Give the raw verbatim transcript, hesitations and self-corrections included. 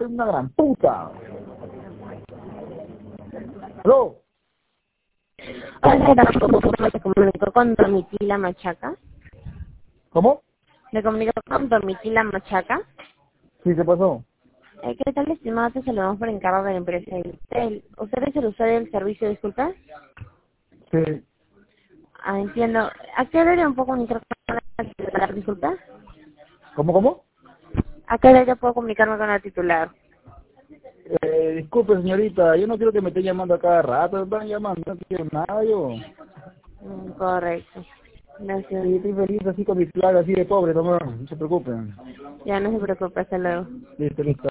soy una gran puta. ¿Aló? Hola, me comunico con Domitila Machaca. ¿Cómo? Me comunico con Domitila Machaca. Sí, ¿qué pasó? Eh, ¿Qué tal, estimado? Te saludamos por encargo de la empresa Intel. ¿Usted es el usuario del servicio, disculpa? Sí. Ah, entiendo. ¿A qué hora un poco comunicar con la titular, disculpa? ¿Cómo, cómo? ¿A qué hora yo puedo comunicarme con la titular? Eh, disculpe, señorita, yo no quiero que me esté llamando a cada rato, me están llamando, no quiero nada yo. Mm, correcto. Gracias. Sí, estoy feliz así con mi plaga así de pobre, no, no se preocupen. Ya no se preocupe, hasta luego. Listo, listo.